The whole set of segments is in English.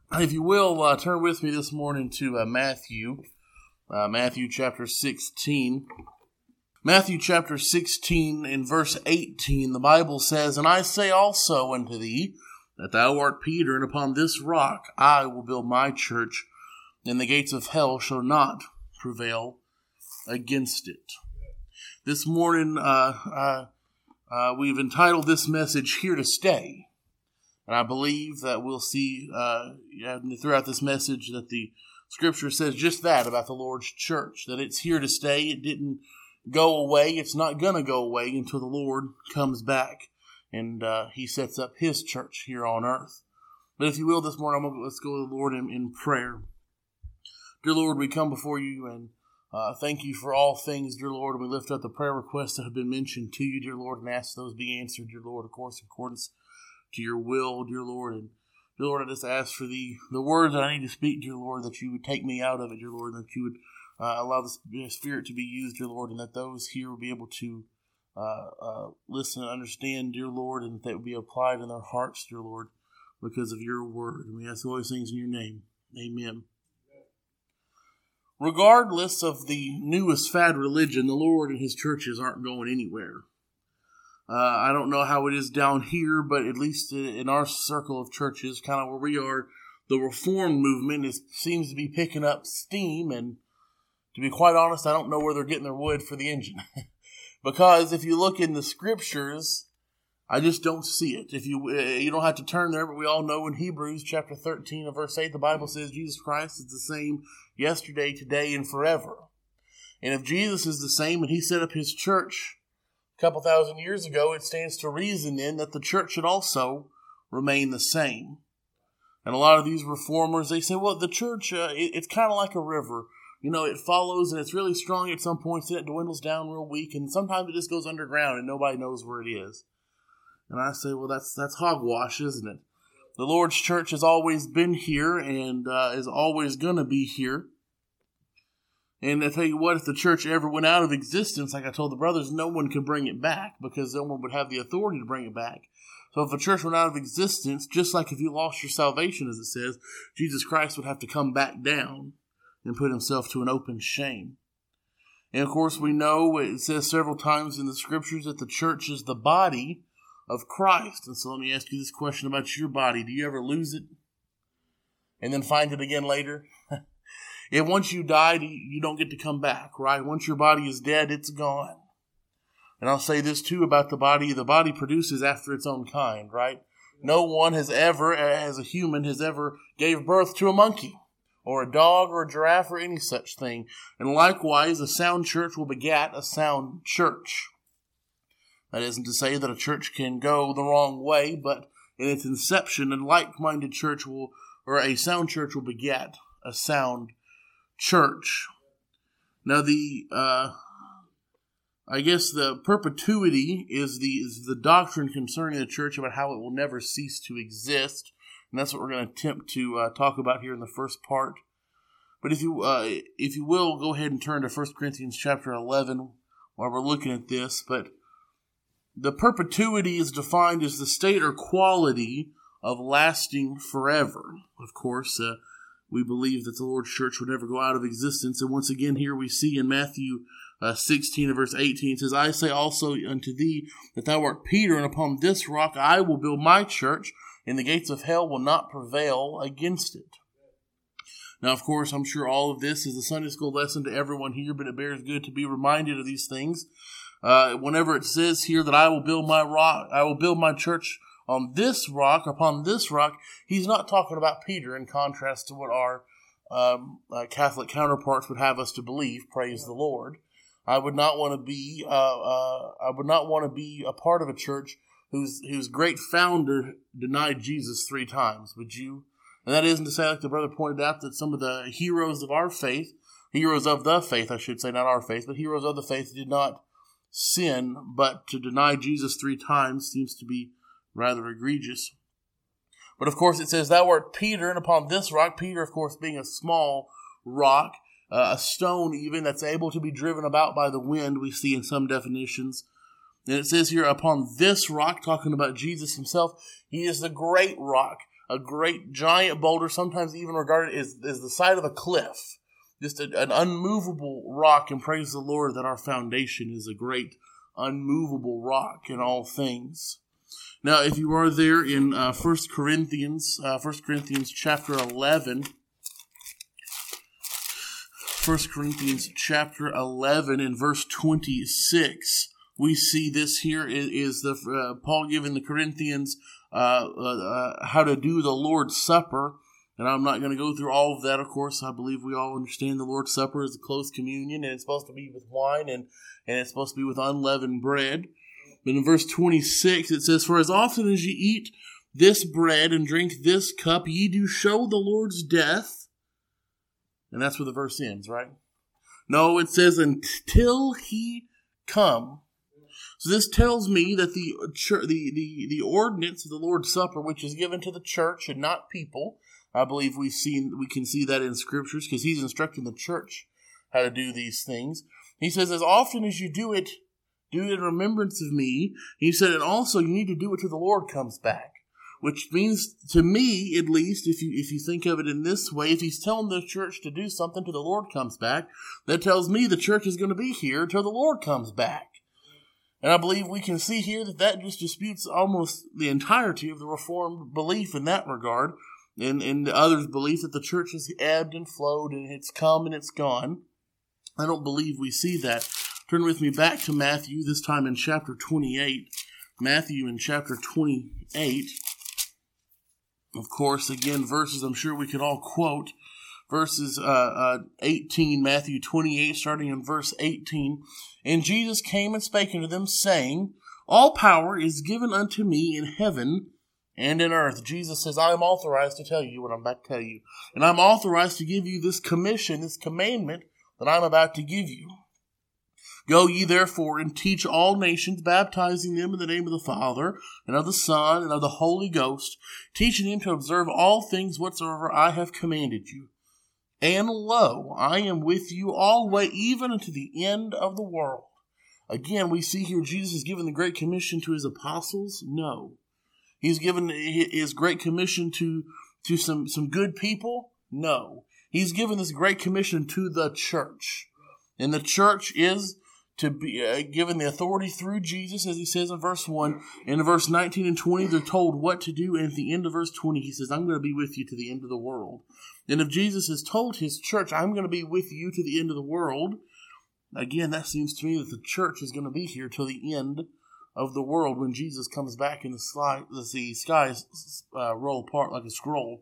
If you will, turn with me this morning to Matthew chapter 16. Matthew chapter 16 in verse 18, the Bible says, "And I say also unto thee, that thou art Peter, and upon this rock I will build my church, and the gates of hell shall not prevail against it." This morning, we've entitled this message, "Here to Stay." And I believe that we'll see throughout this message that the Scripture says just that about the Lord's church, that it's here to stay. It didn't go away. It's not going to go away until the Lord comes back and He sets up His church here on earth. But if you will, this morning, let's go to the Lord in prayer. Dear Lord, we come before you and thank you for all things, dear Lord. We lift up the prayer requests that have been mentioned to you, dear Lord, and ask those be answered, dear Lord, of course, in accordance to your will, dear Lord. And dear Lord, I just ask for the words that I need to speak, dear Lord, that you would take me out of it, dear Lord, that you would allow the Spirit to be used, dear Lord, and that those here will be able to listen and understand, dear Lord, and that they will be applied in their hearts, dear Lord, because of your word. And we ask all these things in your name. Amen. Regardless of the newest fad religion, the Lord and His churches aren't going anywhere. I don't know how it is down here, but at least in our circle of churches, kind of where we are, the Reform movement seems to be picking up steam. And to be quite honest, I don't know where they're getting their wood for the engine. Because if you look in the Scriptures, I just don't see it. If you don't have to turn there, but we all know in Hebrews chapter 13 and verse 8, the Bible says Jesus Christ is the same yesterday, today, and forever. And if Jesus is the same and He set up His church a couple thousand years ago, it stands to reason then that the church should also remain the same. And a lot of these reformers, they say, well, the church, it's kind of like a river. You know, it follows and it's really strong at some points, then it dwindles down real weak, and sometimes it just goes underground and nobody knows where it is. And I say, well, that's hogwash, isn't it? The Lord's church has always been here and is always going to be here. And I tell you what, if the church ever went out of existence, like I told the brothers, no one could bring it back because no one would have the authority to bring it back. So if a church went out of existence, just like if you lost your salvation, as it says, Jesus Christ would have to come back down and put Himself to an open shame. And of course, we know it says several times in the Scriptures that the church is the body of Christ. And so let me ask you this question about your body. Do you ever lose it and then find it again later? If once you died, you don't get to come back, right? Once your body is dead, it's gone. And I'll say this too about the body. The body produces after its own kind, right? No one has ever, as a human, has ever gave birth to a monkey or a dog or a giraffe or any such thing. And likewise, a sound church will begat a sound church. That isn't to say that a church can go the wrong way, but in its inception, a like-minded church or a sound church will begat a sound church. Now I guess the perpetuity is the doctrine concerning the church about how it will never cease to exist, and that's what we're going to attempt to talk about here in the first part. But if you will, go ahead and turn to 1 Corinthians chapter 11 while we're looking at this. But the perpetuity is defined as the state or quality of lasting forever. Of course, we believe that the Lord's church would never go out of existence. And once again, here we see in Matthew 16 and verse 18, it says, "I say also unto thee that thou art Peter, and upon this rock I will build my church, and the gates of hell will not prevail against it." Now, of course, I'm sure all of this is a Sunday school lesson to everyone here, but it bears good to be reminded of these things. Whenever it says here that I will build my church on this rock, upon this rock, he's not talking about Peter in contrast to what our Catholic counterparts would have us to believe. Praise the Lord. I would not want to be a part of a church whose great founder denied Jesus 3 times. Would you? And that isn't to say, like the brother pointed out, that some of the heroes of our faith, heroes of the faith, I should say, not our faith, but heroes of the faith did not sin, but to deny Jesus 3 times seems to be rather egregious. But of course it says, "Thou art Peter, and upon this rock," Peter of course being a small rock, a stone even that's able to be driven about by the wind, we see in some definitions. And it says here, "Upon this rock," talking about Jesus Himself, He is the great rock. a great giant boulder, sometimes even regarded as the side of a cliff. Just an unmovable rock, and praise the Lord that our foundation is a great unmovable rock in all things. Now, if you are there in 1 Corinthians chapter 11, 1 Corinthians chapter 11 and verse 26, we see this here is the Paul giving the Corinthians how to do the Lord's Supper. And I'm not going to go through all of that, of course. I believe we all understand the Lord's Supper is a close communion, and it's supposed to be with wine, and it's supposed to be with unleavened bread. But in verse 26, it says, "For as often as ye eat this bread and drink this cup, ye do show the Lord's death." And that's where the verse ends, right? No, it says, "until he come." So this tells me that the ordinance of the Lord's Supper, which is given to the church and not people, I believe we can see that in scriptures, because he's instructing the church how to do these things. He says, as often as you do it in remembrance of me. He said, and also you need to do it till the Lord comes back. Which means, to me at least, if you think of it in this way, if he's telling the church to do something till the Lord comes back, that tells me the church is going to be here till the Lord comes back. And I believe we can see here that just disputes almost the entirety of the Reformed belief in that regard. And the others' belief that the church has ebbed and flowed and it's come and it's gone. I don't believe we see that. Turn with me back to Matthew, this time in chapter 28. Matthew in chapter 28. Of course, again, verses I'm sure we could all quote. Verses 18, Matthew 28, starting in verse 18. "And Jesus came and spake unto them, saying, All power is given unto me in heaven and in earth." Jesus says, I am authorized to tell you what I'm about to tell you. And I'm authorized to give you this commission, this commandment that I'm about to give you. "Go ye therefore and teach all nations, baptizing them in the name of the Father, and of the Son, and of the Holy Ghost, teaching them to observe all things whatsoever I have commanded you. And lo, I am with you always, even unto the end of the world." Again, we see here Jesus is giving the Great Commission to his apostles? No. He's given his Great Commission to some good people? No. He's given this Great Commission to the church. And the church is to be given the authority through Jesus, as he says in verse 1. And in verse 19 and 20, they're told what to do. And at the end of verse 20, he says, I'm going to be with you to the end of the world. And if Jesus has told his church, I'm going to be with you to the end of the world, again, that seems to me that the church is going to be here till the end of the world when Jesus comes back and the skies roll apart like a scroll.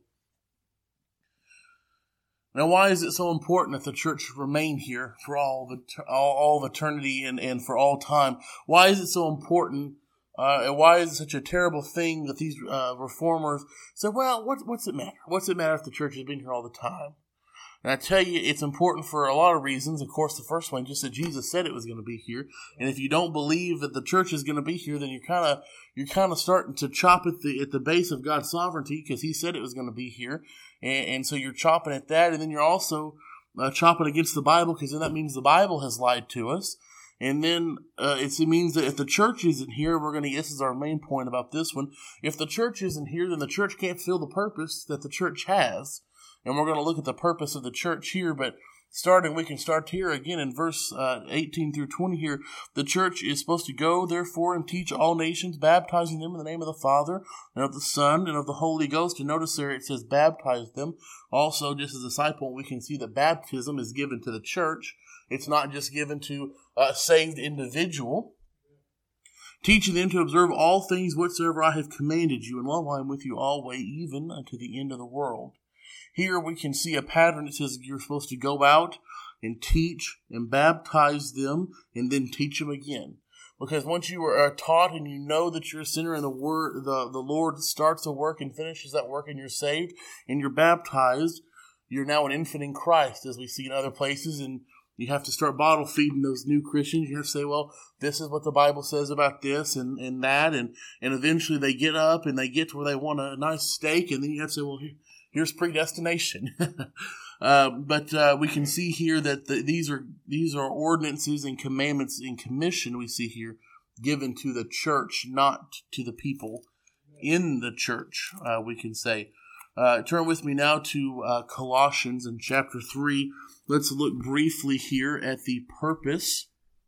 Now, why is it so important that the church remain here for all of eternity and for all time? Why is it so important? And why is it such a terrible thing that these reformers say, well, what's it matter? What's it matter if the church has been here all the time? And I tell you, it's important for a lot of reasons. Of course, the first one, just that Jesus said it was going to be here. And if you don't believe that the church is going to be here, then you're kind of starting to chop at the base of God's sovereignty, because he said it was going to be here. And so you're chopping at that, and then you're also chopping against the Bible, because then that means the Bible has lied to us. And then it means that if the church isn't here, this is our main point about this one. If the church isn't here, then the church can't fill the purpose that the church has. And we're going to look at the purpose of the church here, but we can start here again in verse 18 through 20 here. The church is supposed to go, therefore, and teach all nations, baptizing them in the name of the Father, and of the Son, and of the Holy Ghost. And notice there it says baptize them. Also, just as a side point, we can see that baptism is given to the church. It's not just given to a saved individual. "Teaching them to observe all things whatsoever I have commanded you, and lo, I am with you always, even unto the end of the world." Here we can see a pattern that says you're supposed to go out and teach and baptize them and then teach them again. Because once you are taught and you know that you're a sinner and the Lord starts a work and finishes that work and you're saved and you're baptized, you're now an infant in Christ, as we see in other places. And you have to start bottle feeding those new Christians. You have to say, well, this is what the Bible says about this and that. And eventually they get up and they get to where they want a nice steak. And then you have to say, well, here's predestination. But we can see here that these are ordinances and commandments and commission we see here given to the church, not to the people. in the church, we can say. Turn with me now to Colossians in chapter 3. Let's look briefly here at the purpose.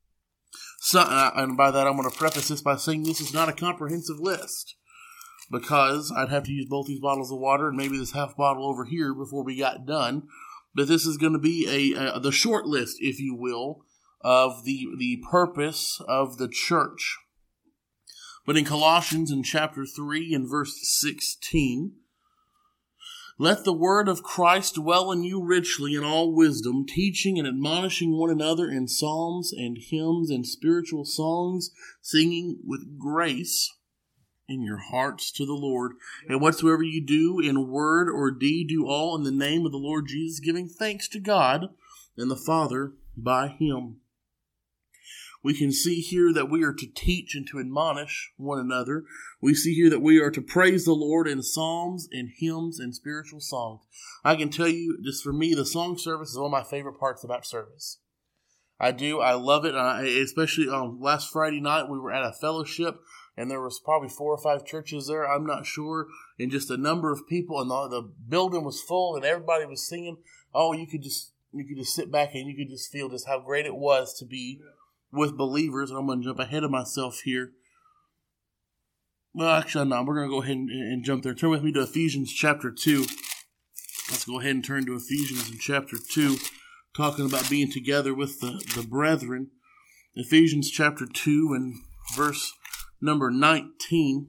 And by that, I'm going to preface this by saying this is not a comprehensive list, because I'd have to use both these bottles of water and maybe this half bottle over here before we got done. But this is going to be the short list, if you will, of the purpose of the church. But in Colossians in chapter 3 and verse 16, let the word of Christ dwell in you richly in all wisdom, teaching and admonishing one another in psalms and hymns and spiritual songs, singing with grace in your hearts to the Lord. And whatsoever you do in word or deed, do all in the name of the Lord Jesus, giving thanks to God and the Father by him. We can see here that we are to teach and to admonish one another. We see here that we are to praise the Lord in psalms and hymns and spiritual songs. I can tell you, just for me, the song service is one of my favorite parts about service. I do. I love it. Especially last Friday night, we were at a fellowship, and there was probably 4 or 5 churches there. I'm not sure. And just a number of people, and the building was full, and everybody was singing. Oh, you could just sit back and you could just feel just how great it was to be with believers. And I'm going to jump ahead of myself here. Well, actually, no, we're going to go ahead and jump there. Turn with me to Ephesians chapter 2. Let's go ahead and turn to Ephesians in chapter 2, talking about being together with the brethren. Ephesians chapter 2 and verse number 19.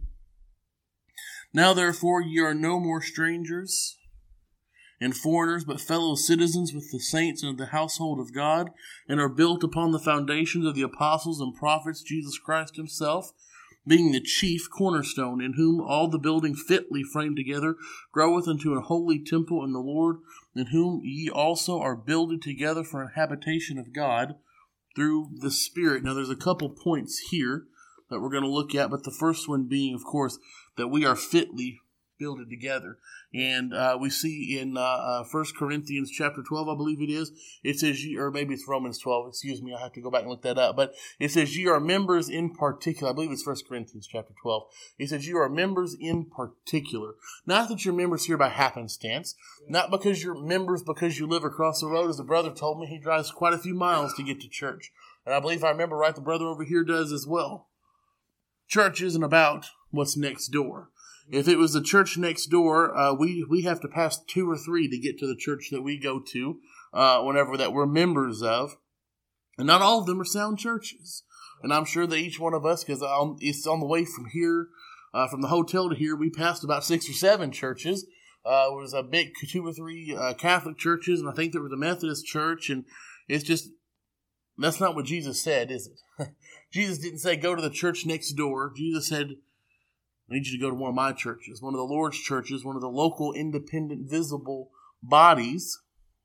Now therefore ye are no more strangers and foreigners, but fellow citizens with the saints and of the household of God, and are built upon the foundations of the apostles and prophets, Jesus Christ himself, being the chief cornerstone, in whom all the building fitly framed together groweth unto an holy temple in the Lord, in whom ye also are builded together for an habitation of God through the Spirit. Now there's a couple points here that we're going to look at, but the first one being, of course, that we are fitly builded together. And we see in 1 Corinthians chapter 12, I believe it is, it says, or maybe it's Romans 12, excuse me, I have to go back and look that up, but it says, ye are members in particular. I believe it's 1 Corinthians chapter 12. It says, you are members in particular. Not that you're members here by happenstance, not because you're members because you live across the road. As the brother told me, he drives quite a few miles to get to church. And I believe, if I remember right, the brother over here does as well. Church isn't about what's next door. If it was the church next door, we have to pass 2 or 3 to get to the church that we go to, whenever that we're members of. And not all of them are sound churches. And I'm sure that each one of us, because it's on the way from here, from the hotel to here, we passed about 6 or 7 churches. There was a big 2 or 3 Catholic churches, and I think there was a Methodist church, and it's just, that's not what Jesus said, is it? Jesus didn't say, go to the church next door. Jesus said, I need you to go to one of my churches, one of the Lord's churches, one of the local, independent, visible bodies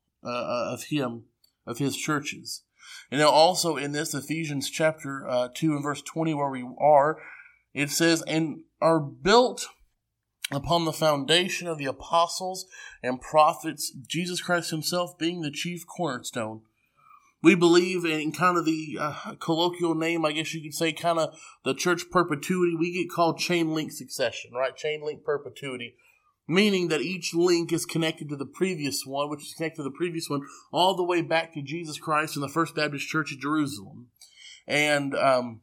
of his churches. And now also in this Ephesians chapter 2 and verse 20, where we are, it says, and are built upon the foundation of the apostles and prophets, Jesus Christ himself being the chief cornerstone. We believe in kind of the colloquial name, I guess you could say, kind of the church perpetuity. We get called chain link succession, right? Chain link perpetuity, meaning that each link is connected to the previous one, which is connected to the previous one, all the way back to Jesus Christ and the First Baptist Church of Jerusalem. And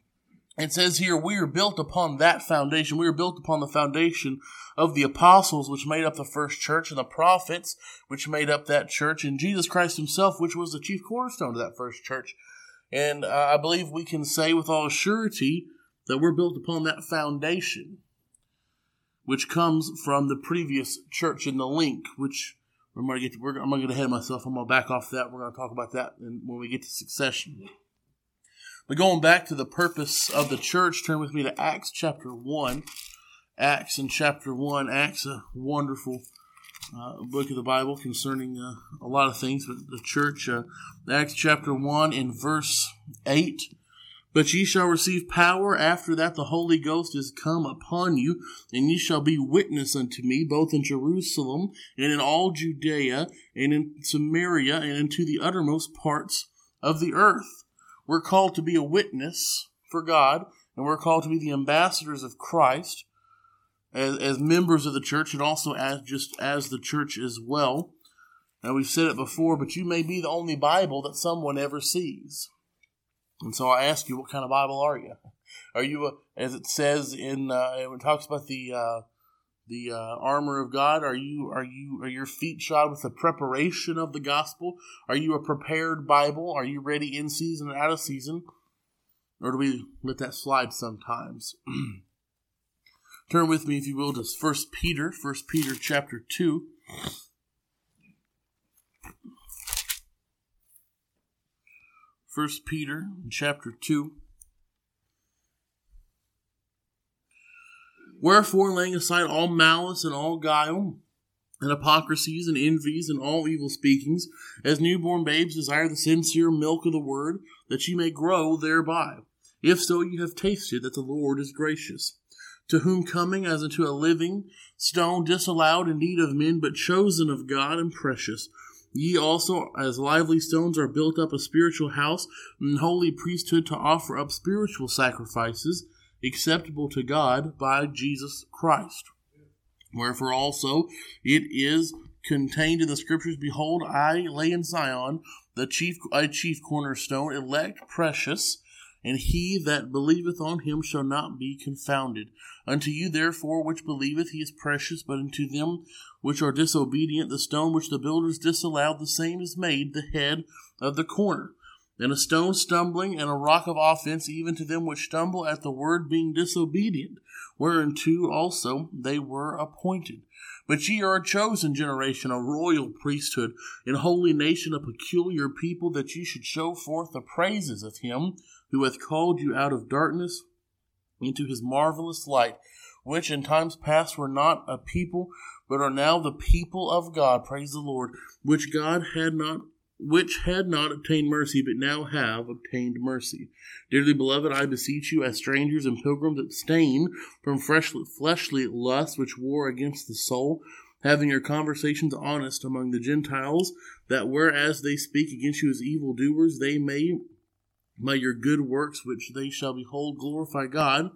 it says here, we are built upon that foundation. We are built upon the foundation of the apostles, which made up the first church, and the prophets, which made up that church, and Jesus Christ himself, which was the chief cornerstone of that first church. And I believe we can say with all surety that we're built upon that foundation, which comes from the previous church in the link, which I'm going to get ahead of myself. I'm going to back off that. We're going to talk about that when we get to succession. But going back to the purpose of the church, turn with me to Acts chapter 1. Acts in chapter 1. Acts, a wonderful book of the Bible concerning a lot of things, but the church. Acts chapter 1 in verse 8. But ye shall receive power after that the Holy Ghost is come upon you, and ye shall be witness unto me, both in Jerusalem and in all Judea and in Samaria and into the uttermost parts of the earth. We're called to be a witness for God, and we're called to be the ambassadors of Christ as members of the church and also as the church as well. Now, we've said it before, but you may be the only Bible that someone ever sees. And so I ask you, what kind of Bible are you? Are you, as it says when it talks about the armor of God, are your feet shod with the preparation of the gospel? Are you a prepared Bible? Are you ready in season and out of season? Or do we let that slide sometimes? Turn with me, if you will, to 1 Peter chapter 2. 1 Peter chapter 2. Wherefore, laying aside all malice and all guile, and hypocrisies and envies and all evil speakings, as newborn babes desire the sincere milk of the word, that ye may grow thereby. If so, you have tasted that the Lord is gracious. To whom coming as unto a living stone, disallowed indeed of men, but chosen of God and precious, ye also as lively stones are built up a spiritual house, and holy priesthood, to offer up spiritual sacrifices, acceptable to God by Jesus Christ. Wherefore also it is contained in the Scriptures, Behold, I lay in Zion a chief cornerstone, elect, precious, and he that believeth on him shall not be confounded. Unto you therefore which believeth he is precious, but unto them which are disobedient the stone which the builders disallowed, the same is made the head of the corner, and a stone stumbling, and a rock of offense, even to them which stumble at the word, being disobedient, whereunto also they were appointed. But ye are a chosen generation, a royal priesthood, an holy nation, a peculiar people, that ye should show forth the praises of him who hath called you out of darkness into his marvelous light, which in times past were not a people, but are now the people of God. Praise the Lord, which had not obtained mercy, but now have obtained mercy. Dearly beloved, I beseech you, as strangers and pilgrims, abstain from fleshly lusts which war against the soul, having your conversations honest among the Gentiles, that whereas they speak against you as evildoers, they may, by your good works which they shall behold, glorify God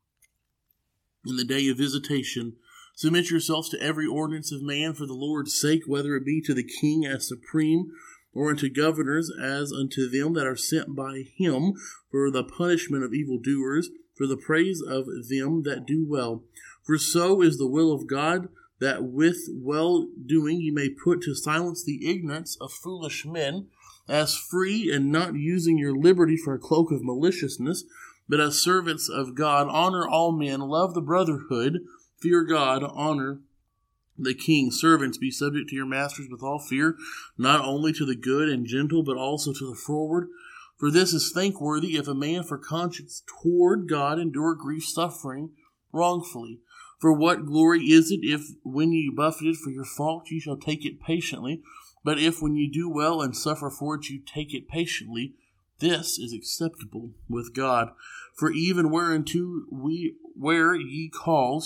in the day of visitation. Submit yourselves to every ordinance of man for the Lord's sake, whether it be to the king as supreme, or unto governors as unto them that are sent by him, for the punishment of evildoers, for the praise of them that do well. For so is the will of God, that with well-doing ye may put to silence the ignorance of foolish men, as free, and not using your liberty for a cloak of maliciousness, but as servants of God. Honor all men, love the brotherhood, fear God, honor the king. Servants, be subject to your masters with all fear, not only to the good and gentle, but also to the froward. For this is thankworthy, if a man for conscience toward God endure grief, suffering wrongfully. For what glory is it, if when ye buffeted for your fault ye shall take it patiently? But if when you do well and suffer for it you take it patiently, this is acceptable with God. For even hereunto were ye called,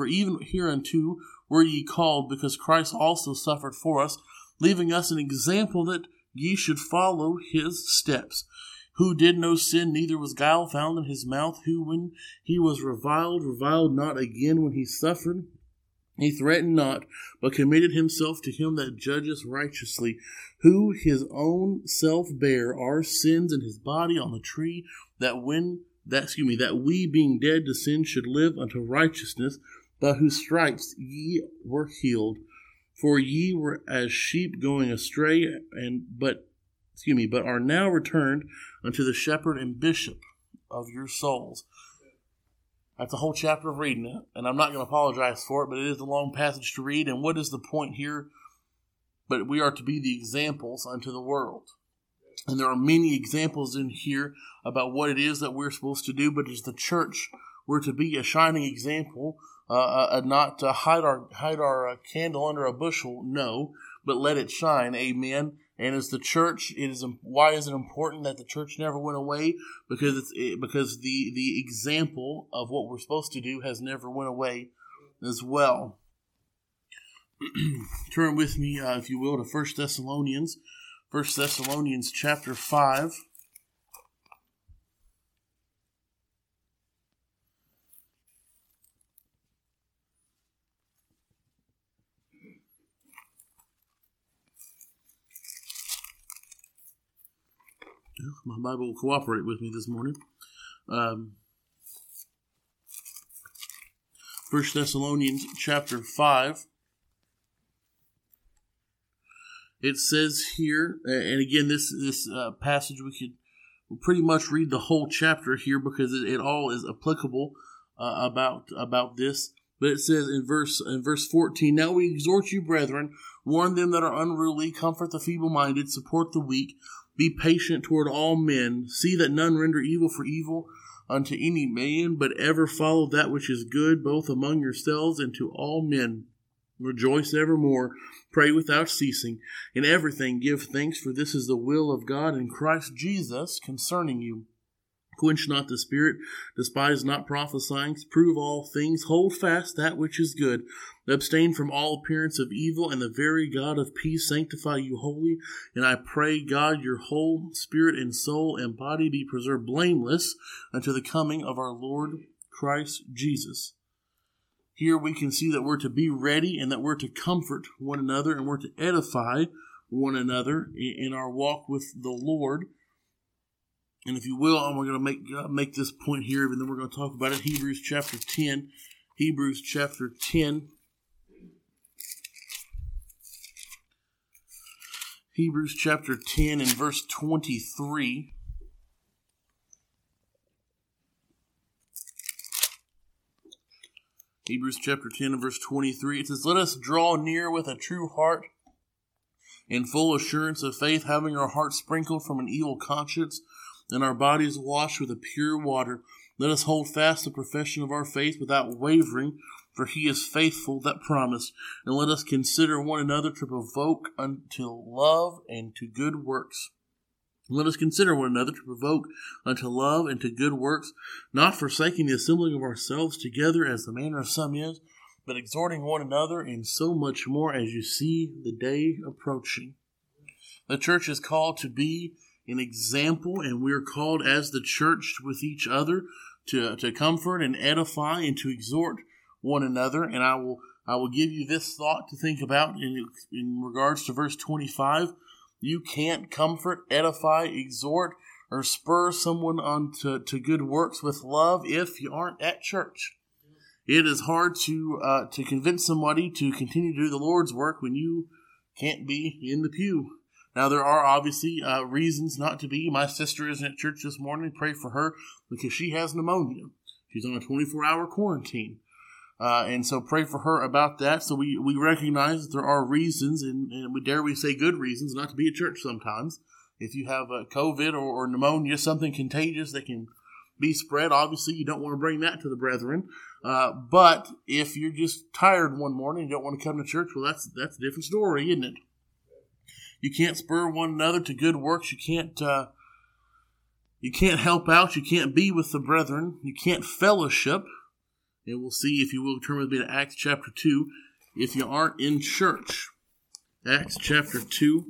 because Christ also suffered for us, leaving us an example that ye should follow his steps, who did no sin, neither was guile found in his mouth, who when he was reviled not again. When he suffered, he threatened not, but committed himself to him that judgeth righteously, who his own self bare our sins in his body on the tree, that we, being dead to sin, should live unto righteousness, by whose stripes ye were healed. For ye were as sheep going astray, but are now returned unto the shepherd and bishop of your souls. That's a whole chapter of reading it, and I'm not going to apologize for it, but it is a long passage to read. And what is the point here? But we are to be the examples unto the world. And there are many examples in here about what it is that we're supposed to do, but as the church, we're to be a shining example, not to hide our candle under a bushel, no, but let it shine. Amen. And as the church, why is it important that the church never went away? Because the example of what we're supposed to do has never went away as well. Turn with me, if you will, to 1 Thessalonians chapter 5. My Bible will cooperate with me this morning. 1 Thessalonians chapter 5. It says here, and again, this passage we'll pretty much read the whole chapter here because it all is applicable about this. But it says in verse 14, "Now we exhort you, brethren, warn them that are unruly, comfort the feeble-minded, support the weak, be patient toward all men, see that none render evil for evil unto any man, but ever follow that which is good, both among yourselves and to all men. Rejoice evermore, pray without ceasing, in everything give thanks, for this is the will of God in Christ Jesus concerning you. Quench not the spirit, despise not prophesying, prove all things, hold fast that which is good, abstain from all appearance of evil, and the very God of peace sanctify you wholly. And I pray God your whole spirit and soul and body be preserved blameless unto the coming of our Lord Christ Jesus." Here we can see that we're to be ready and that we're to comfort one another and we're to edify one another in our walk with the Lord. And if you will, I'm going to make this point here, and then we're going to talk about it. Hebrews chapter 10. Hebrews chapter 10. Hebrews chapter 10 and verse 23. Hebrews chapter 10 and verse 23. It says, "Let us draw near with a true heart in full assurance of faith, having our hearts sprinkled from an evil conscience and our bodies washed with a pure water. Let us hold fast the profession of our faith without wavering, for he is faithful that promised. And let us consider one another to provoke unto love and to good works. Let us consider one another to provoke unto love and to good works, not forsaking the assembling of ourselves together as the manner of some is, but exhorting one another, and so much more as you see the day approaching." The church is called to be an example, and we're called as the church with each other to comfort and edify and to exhort one another. And I will give you this thought to think about in regards to verse 25. You can't comfort, edify, exhort, or spur someone on to good works with love if you aren't at church. It is hard to convince somebody to continue to do the Lord's work when you can't be in the pew. Now, there are obviously reasons not to be. My sister isn't at church this morning. Pray for her because she has pneumonia. She's on a 24-hour quarantine. And so pray for her about that. So we recognize that there are reasons, and we say good reasons, not to be at church sometimes. If you have COVID or pneumonia, something contagious that can be spread, obviously you don't want to bring that to the brethren. But if you're just tired one morning and you don't want to come to church, well, that's a different story, isn't it? You can't spur one another to good works. You can't help out. You can't be with the brethren. You can't fellowship. And we'll see, if you will, turn with me to Acts chapter 2, if you aren't in church. Acts chapter 2,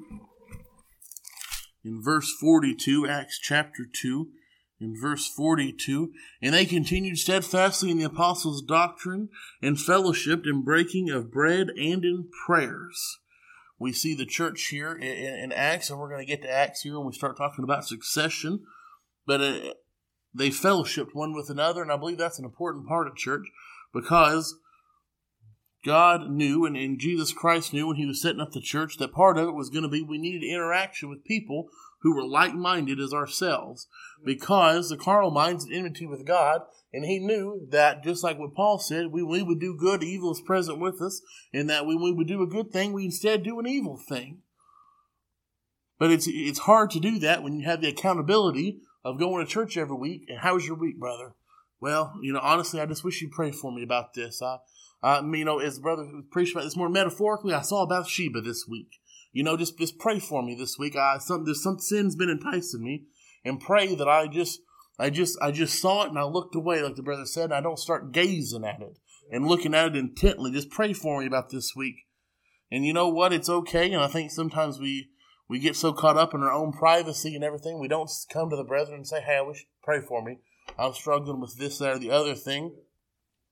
in verse 42, Acts chapter 2, in verse 42, "And they continued steadfastly in the apostles' doctrine, and fellowshiped in breaking of bread and in prayers." We see the church here in Acts, and we're going to get to Acts here when we start talking about succession. But they fellowshiped one with another, and I believe that's an important part of church because God knew, and Jesus Christ knew when he was setting up the church, that part of it was going to be we needed interaction with people who were like-minded as ourselves, because the carnal mind's at enmity with God, and he knew that, just like what Paul said, we would do good, evil is present with us, and that when we would do a good thing, we instead do an evil thing. But it's hard to do that when you have the accountability of going to church every week. And how was your week, brother? Well, honestly, I just wish you'd pray for me about this. As the brother preached about this more metaphorically, I saw Bathsheba this week. Just pray for me this week. There's some sin's been enticing me, and pray that I just saw it and I looked away, like the brother said, and I don't start gazing at it and looking at it intently. Just pray for me about this week. And you know what? It's okay. And I think sometimes we get so caught up in our own privacy and everything, we don't come to the brethren and say, "Hey, I wish you pray for me. I'm struggling with this, that, or the other thing."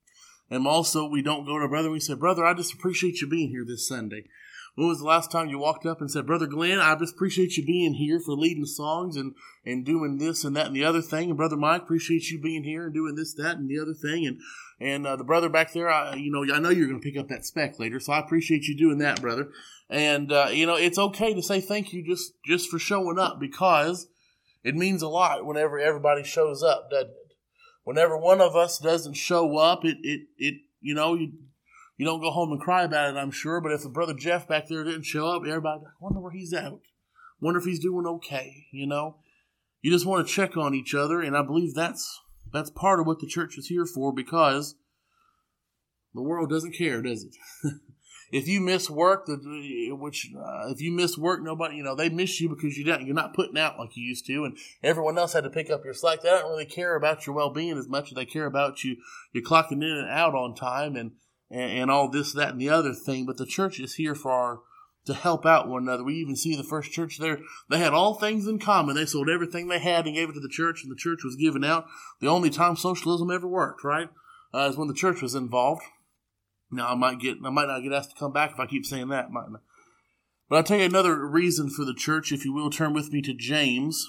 And also, we don't go to a brother and we say, brother, I just appreciate you being here this Sunday. When was the last time you walked up and said, Brother Glenn, I just appreciate you being here for leading songs and doing this and that and the other thing. And Brother Mike, appreciate you being here and doing this, that, and the other thing. And the brother back there, I know you're going to pick up that spec later, so I appreciate you doing that, brother. And, it's okay to say thank you just for showing up, because it means a lot whenever everybody shows up, doesn't it? Whenever one of us doesn't show up, you don't go home and cry about it, I'm sure. But if the brother Jeff back there didn't show up, everybody, I wonder where he's at. Wonder if he's doing okay, You just want to check on each other, and I believe that's part of what the church is here for, because the world doesn't care, does it? If you miss work, if you miss work, nobody, they miss you because you're not putting out like you used to, and everyone else had to pick up your slack. They don't really care about your well-being as much as they care about you clocking in and out on time and all this, that, and the other thing. But the church is here to help out one another. We even see the first church there, they had all things in common. They sold everything they had and gave it to the church, and the church was given out. The only time socialism ever worked, right, is when the church was involved. Now, I might not get asked to come back if I keep saying that, might not. But I'll tell you another reason for the church, if you will. Turn with me to James.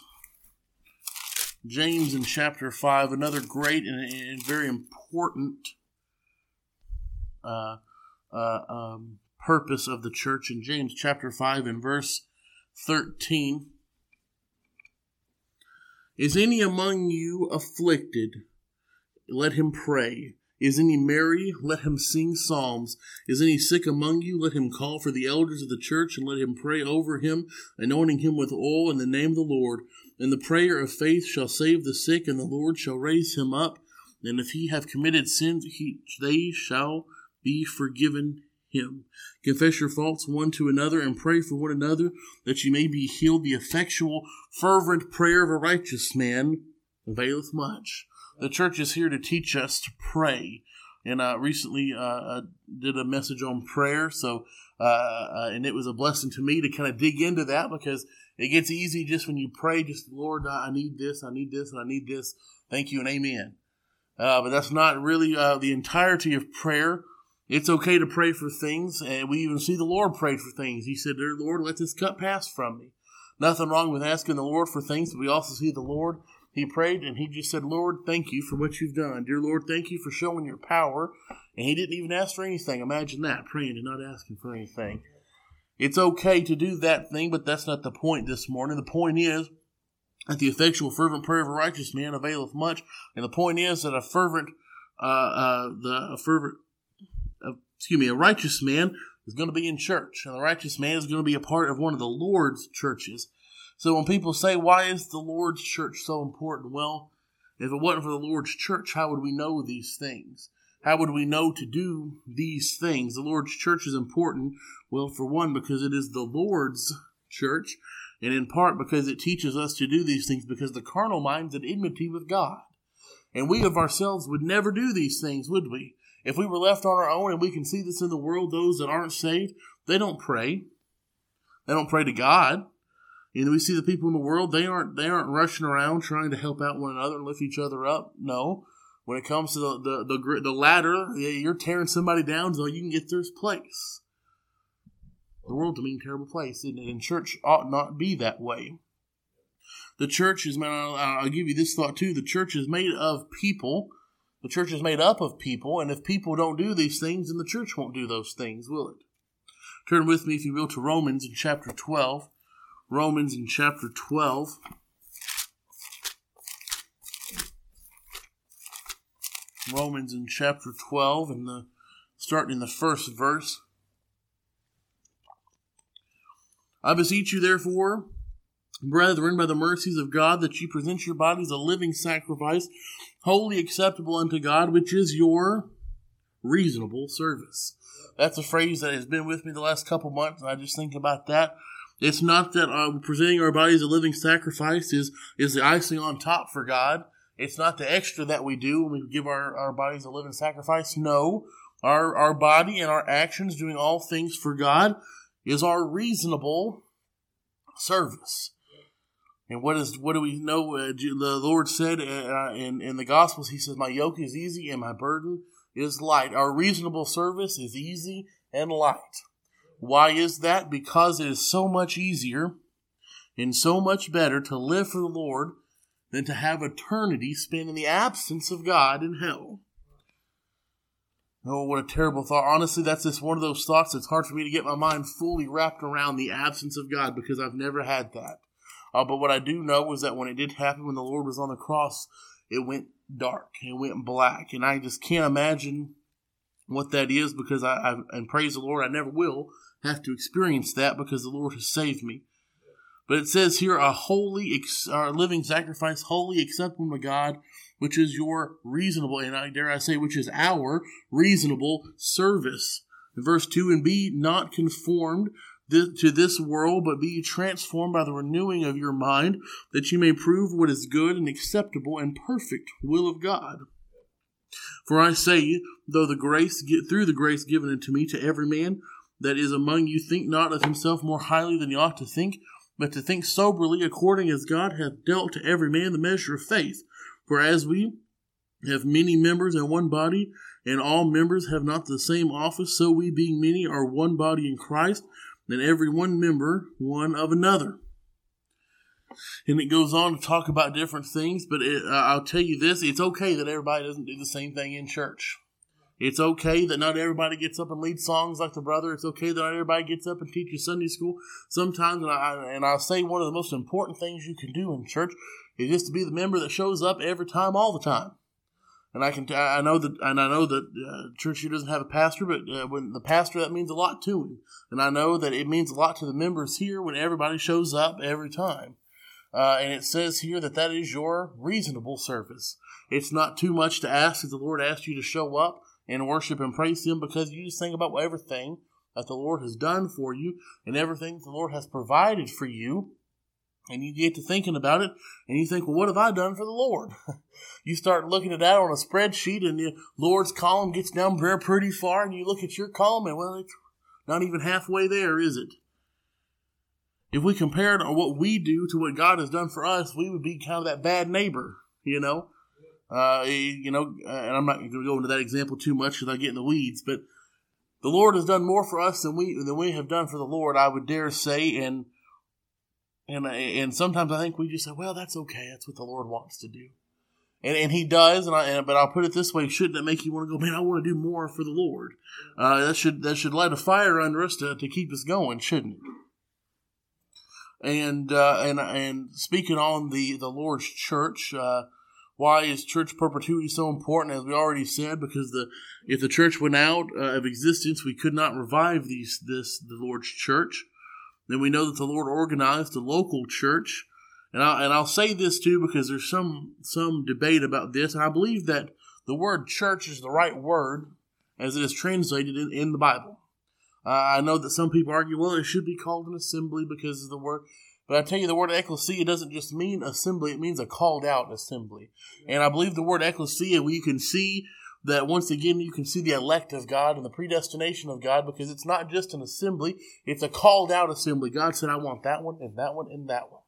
James in chapter 5, another great and very important purpose of the church. In James chapter 5 and verse 13. Is any among you afflicted? Let him pray. Is any merry? Let him sing psalms. Is any sick among you? Let him call for the elders of the church, and let him pray over him, anointing him with oil in the name of the Lord. And the prayer of faith shall save the sick, and the Lord shall raise him up. And if he have committed sins, they shall be forgiven him. Confess your faults one to another, and pray for one another, that ye may be healed. The effectual, fervent prayer of a righteous man availeth much. The church is here to teach us to pray. And I recently did a message on prayer, and it was a blessing to me to kind of dig into that, because it gets easy just when you pray, just, Lord, I need this, and I need this. Thank you and amen. But that's not really the entirety of prayer. It's okay to pray for things, and we even see the Lord prayed for things. He said, Dear Lord, let this cup pass from me. Nothing wrong with asking the Lord for things, but we also see the Lord, he prayed, and he just said, Lord, thank you for what you've done. Dear Lord, thank you for showing your power. And he didn't even ask for anything. Imagine that, praying and not asking for anything. It's okay to do that thing, but that's not the point this morning. The point is that the effectual, fervent prayer of a righteous man availeth much. And the point is that a righteous man is going to be in church. And the righteous man is going to be a part of one of the Lord's churches. So when people say, why is the Lord's church so important? Well, if it wasn't for the Lord's church, how would we know these things? How would we know to do these things? The Lord's church is important. Well, for one, because it is the Lord's church, and in part because it teaches us to do these things, because the carnal mind's at enmity with God. And we of ourselves would never do these things, would we? If we were left on our own, and we can see this in the world, those that aren't saved, they don't pray. They don't pray to God. We see the people in the world, they aren't rushing around trying to help out one another and lift each other up. No. When it comes to the ladder, you're tearing somebody down so you can get their place. The world's a mean, terrible place, and church ought not be that way. The church is, I'll give you this thought too, the church is made of people. The church is made up of people, and if people don't do these things, then the church won't do those things, will it? Turn with me, if you will, to Romans in chapter 12. Romans in chapter 12. Romans in chapter 12, and starting in the first verse. I beseech you, therefore, brethren, by the mercies of God, that ye present your bodies a living sacrifice, wholly acceptable unto God, which is your reasonable service. That's a phrase that has been with me the last couple months, and I just think about that. It's not that presenting our bodies a living sacrifice is the icing on top for God. It's not the extra that we do when we give our bodies a living sacrifice. No, our body and our actions doing all things for God is our reasonable service. And what do we know? The Lord said in the Gospels, He says, my yoke is easy and my burden is light. Our reasonable service is easy and light. Why is that? Because it is so much easier and so much better to live for the Lord than to have eternity spent in the absence of God in hell. Oh, what a terrible thought. Honestly, that's just one of those thoughts that's hard for me to get my mind fully wrapped around, the absence of God, because I've never had that. But what I do know is that when it did happen, when the Lord was on the cross, it went dark. It went black. And I just can't imagine what that is, because and praise the Lord, I never will have to experience that because the Lord has saved me. But it says here, a living sacrifice, holy, acceptable to God, which is your reasonable, and dare I say, which is our reasonable service. In verse 2, and be not conformed to this world, but be transformed by the renewing of your mind, that you may prove what is good and acceptable and perfect will of God. For I say, through the grace given unto me, to every man that is among you, think not of himself more highly than he ought to think, but to think soberly, according as God hath dealt to every man the measure of faith. For as we have many members in one body, and all members have not the same office, so we, being many, are one body in Christ, and every one member one of another. And it goes on to talk about different things, but I'll tell you this, it's okay that everybody doesn't do the same thing in church. It's okay that not everybody gets up and leads songs like the brother. It's okay that not everybody gets up and teaches Sunday school. Sometimes, and I'll say one of the most important things you can do in church is just to be the member that shows up every time, all the time. And I know that church here doesn't have a pastor, but when the pastor, that means a lot to him. And I know that it means a lot to the members here when everybody shows up every time. And it says here that is your reasonable service. It's not too much to ask if the Lord asks you to show up and worship and praise Him, because you just think about everything that the Lord has done for you and everything the Lord has provided for you. And you get to thinking about it, and you think, well, what have I done for the Lord? You start looking at that on a spreadsheet, and the Lord's column gets down pretty far, and you look at your column, and well, it's not even halfway there, is it? If we compared what we do to what God has done for us, we would be kind of that bad neighbor, and I'm not going to go into that example too much because I get in the weeds, but the Lord has done more for us than we have done for the Lord, I would dare say, and sometimes I think we just say, well, that's okay, that's what the Lord wants to do. And He does, but I'll put it this way, shouldn't it make you want to go, man, I want to do more for the Lord? That should light a fire under us to keep us going, shouldn't it? And speaking on the Lord's church, why is church perpetuity so important? As we already said, because if the church went out of existence, we could not revive the Lord's church. Then we know that the Lord organized a local church, and I'll say this too because there's some debate about this, and I believe that the word church is the right word as it is translated in the Bible. I know that some people argue, well, it should be called an assembly because of the word. But I tell you, the word ecclesia doesn't just mean assembly, it means a called out assembly. And I believe the word ecclesia, you can see that once again, you can see the elect of God and the predestination of God, because it's not just an assembly, it's a called out assembly. God said, I want that one and that one and that one.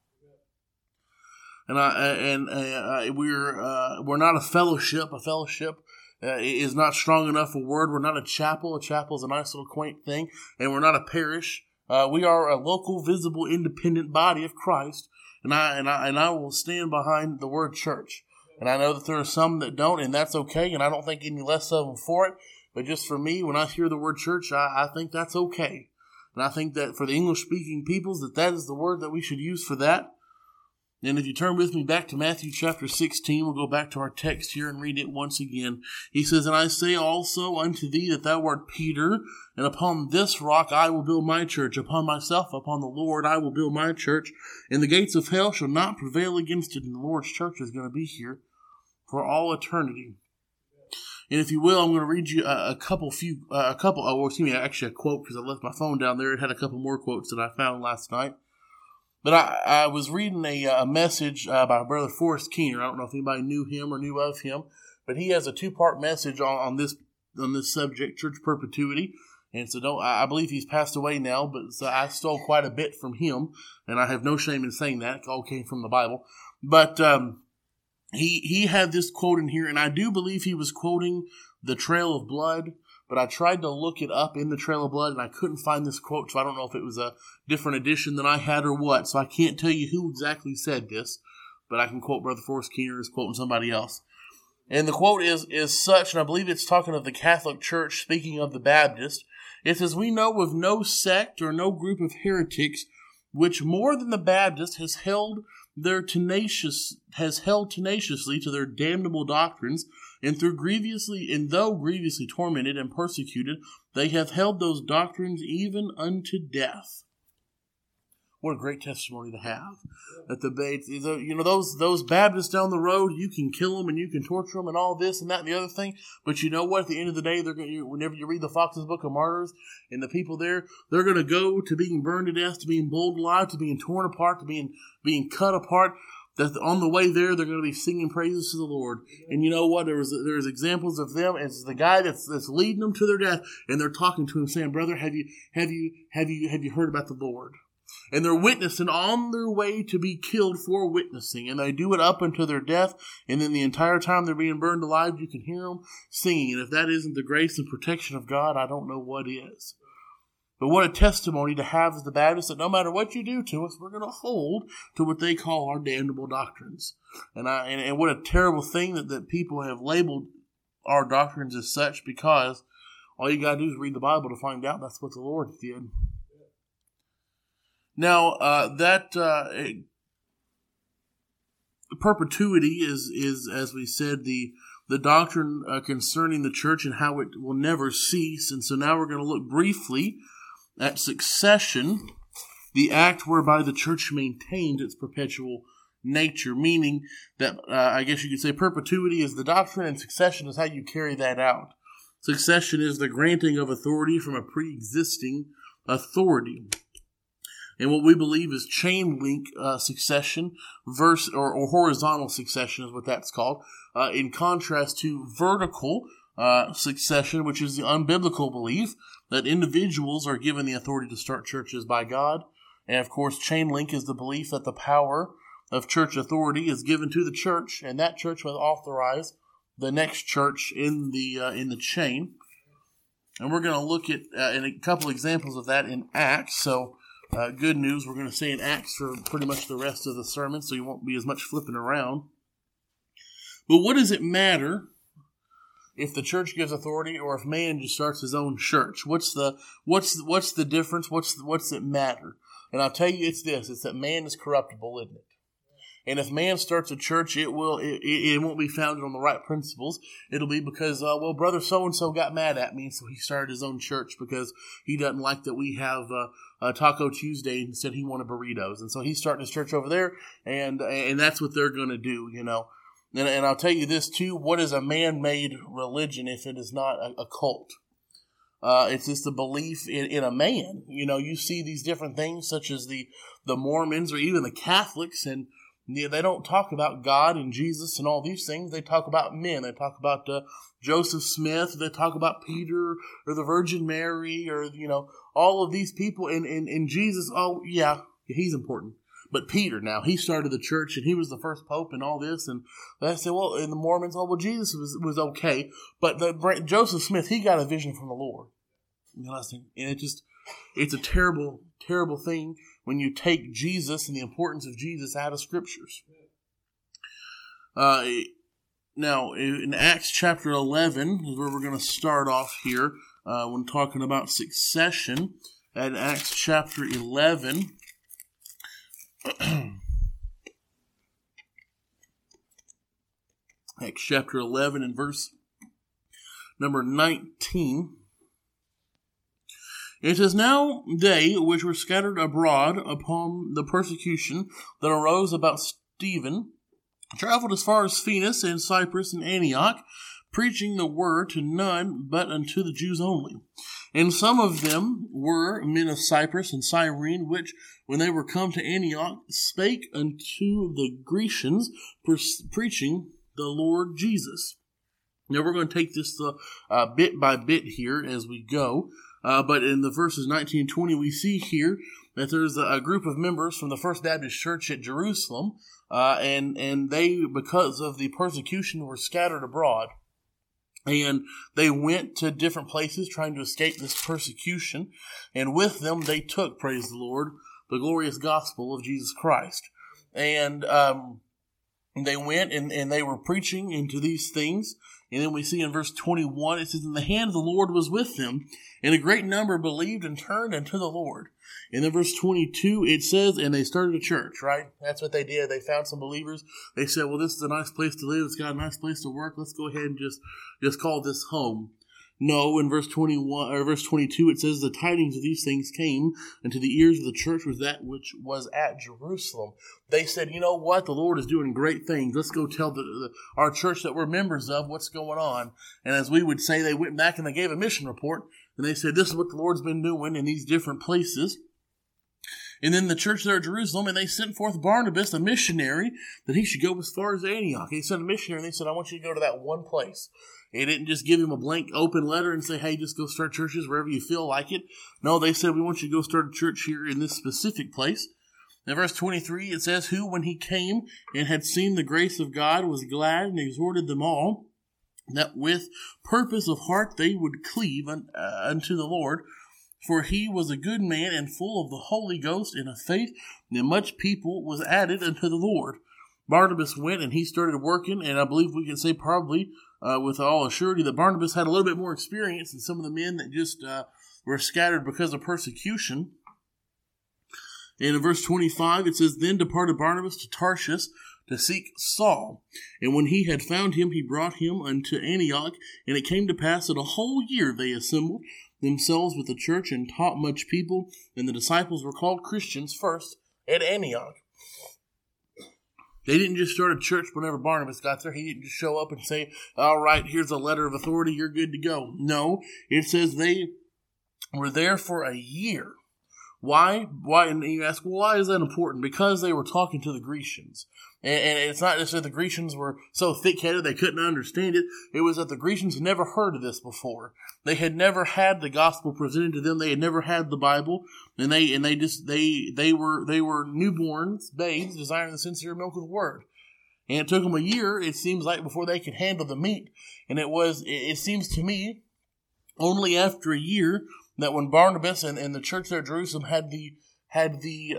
And we're not a fellowship. A fellowship is not strong enough a word. We're not a chapel. A chapel is a nice little quaint thing. And we're not a parish. We are a local, visible, independent body of Christ, and I will stand behind the word church. And I know that there are some that don't, and that's okay, and I don't think any less of them for it. But just for me, when I hear the word church, I think that's okay. And I think that for the English-speaking peoples, that is the word that we should use for that. And if you turn with me back to Matthew chapter 16, we'll go back to our text here and read it once again. He says, And I say also unto thee that thou art Peter, and upon this rock I will build my church. Upon myself, upon the Lord, I will build my church. And the gates of hell shall not prevail against it. And the Lord's church is going to be here for all eternity. And if you will, I'm going to read you a quote, because I left my phone down there. It had a couple more quotes that I found last night. But I was reading a message by Brother Forrest Keener. I don't know if anybody knew him or knew of him, but he has a 2-part message on this subject, church perpetuity. And so I believe he's passed away now, but so I stole quite a bit from him, and I have no shame in saying that. It all came from the Bible. But he had this quote in here, and I do believe he was quoting The Trail of Blood, but I tried to look it up in the Trail of Blood, and I couldn't find this quote, so I don't know if it was a different edition than I had or what, so I can't tell you who exactly said this, but I can quote Brother Forrest Keener as quoting somebody else. And the quote is such, and I believe it's talking of the Catholic Church, speaking of the Baptist. It says, "We know of no sect or no group of heretics which more than the Baptist has held tenaciously to their damnable doctrines, and though grievously tormented and persecuted, they have held those doctrines even unto death." What a great testimony to have. That those Baptists down the road, you can kill them and you can torture them and all this and that and the other thing. But you know what? At the end of the day, whenever you read the Fox's Book of Martyrs, and the people there, they're going to go to being burned to death, to being boiled alive, to being torn apart, to being cut apart. That on the way there, they're going to be singing praises to the Lord. And you know what? There's examples of them as the guy that's leading them to their death, and they're talking to him, saying, "Brother, have you heard about the Lord?" And they're witnessing on their way to be killed for witnessing. And they do it up until their death. And then the entire time they're being burned alive, you can hear them singing. And if that isn't the grace and protection of God, I don't know what is. But what a testimony to have as the Baptists, that no matter what you do to us, we're going to hold to what they call our damnable doctrines. And what a terrible thing that people have labeled our doctrines as such, because all you got to do is read the Bible to find out that's what the Lord did. Now, perpetuity is, as we said, the doctrine concerning the church and how it will never cease. And so now we're going to look briefly at succession, the act whereby the church maintains its perpetual nature, meaning that, I guess you could say, perpetuity is the doctrine and succession is how you carry that out. Succession is the granting of authority from a pre-existing authority. And what we believe is chain link succession or horizontal succession is what that's called, in contrast to vertical succession, which is the unbiblical belief that individuals are given the authority to start churches by God. And of course, chain link is the belief that the power of church authority is given to the church, and that church will authorize the next church in the chain. And we're going to look at in a couple examples of that in Acts. So, good news, we're going to stay in Acts for pretty much the rest of the sermon, so you won't be as much flipping around. But what does it matter if the church gives authority or if man just starts his own church? What's the difference? What's it matter? And I'll tell you, it's that man is corruptible, isn't it? And if man starts a church, it won't be founded on the right principles. It'll be because, brother so-and-so got mad at me, so he started his own church because he doesn't like that we have Taco Tuesday, and said he wanted burritos. And so he's starting his church over there, and that's what they're going to do, you know. And I'll tell you this, too, what is a man-made religion if it is not a cult? It's just the belief in a man. You know, you see these different things, such as the Mormons or even the Catholics, and they don't talk about God and Jesus and all these things. They talk about men. They talk about Joseph Smith. They talk about Peter or the Virgin Mary or, you know, all of these people. And Jesus, oh, yeah, he's important. But Peter now, he started the church and he was the first pope and all this. And they say, well, and the Mormons, Jesus was okay. But Joseph Smith, he got a vision from the Lord. You know, and it's a terrible, terrible thing when you take Jesus and the importance of Jesus out of scriptures. Now, in Acts chapter 11 is where we're going to start off here when talking about succession. At Acts chapter 11, Acts chapter 11 and verse number 19. It is now they which were scattered abroad upon the persecution that arose about Stephen, traveled as far as Phoenix and Cyprus and Antioch, preaching the word to none but unto the Jews only. And some of them were men of Cyprus and Cyrene, which, when they were come to Antioch, spake unto the Grecians, preaching the Lord Jesus. Now we're going to take this bit by bit here as we go. But in the verses 19 and 20, we see here that there's a group of members from the First Baptist Church at Jerusalem, and they, because of the persecution, were scattered abroad. And they went to different places trying to escape this persecution. And with them they took, praise the Lord, the glorious gospel of Jesus Christ. And they went and they were preaching into these things. And then we see in verse 21, it says, "And the hand of the Lord was with them, and a great number believed and turned unto the Lord." And then verse 22, it says, and they started a church, right? That's what they did. They found some believers. They said, well, this is a nice place to live. It's got a nice place to work. Let's go ahead and just call this home. No, in verse 21 or verse 22, it says, "The tidings of these things came into the ears of the church was that which was at Jerusalem." They said, you know what? The Lord is doing great things. Let's go tell our church that we're members of what's going on. And as we would say, they went back and they gave a mission report. And they said, this is what the Lord's been doing in these different places. And then the church there at Jerusalem, and they sent forth Barnabas, a missionary, that he should go as far as Antioch. He sent a missionary, and they said, I want you to go to that one place. They didn't just give him a blank open letter and say, hey, just go start churches wherever you feel like it. No, they said, we want you to go start a church here in this specific place. In verse 23, it says, "Who, when he came and had seen the grace of God, was glad and exhorted them all, that with purpose of heart they would cleave unto the Lord. For he was a good man and full of the Holy Ghost and of faith, and much people was added unto the Lord." Barnabas went and he started working, and I believe we can say probably with all assurity that Barnabas had a little bit more experience than some of the men that just were scattered because of persecution. And in verse 25 it says, "Then departed Barnabas to Tarshish to seek Saul. And when he had found him, he brought him unto Antioch. And it came to pass that a whole year they assembled themselves with the church and taught much people. And the disciples were called Christians first at Antioch." They didn't just start a church whenever Barnabas got there. He didn't just show up and say, all right, here's a letter of authority, you're good to go. No, it says they were there for a year. Why? And you ask, well, why is that important? Because they were talking to the Grecians. And it's not just that the Grecians were so thick-headed they couldn't understand it. It was that the Grecians had never heard of this before. They had never had the gospel presented to them. They had never had the Bible, and they were newborns, babes, desiring the sincere milk of the word. And it took them a year, it seems like, before they could handle the meat. And it seems to me, only after a year that when Barnabas and the church there at Jerusalem had the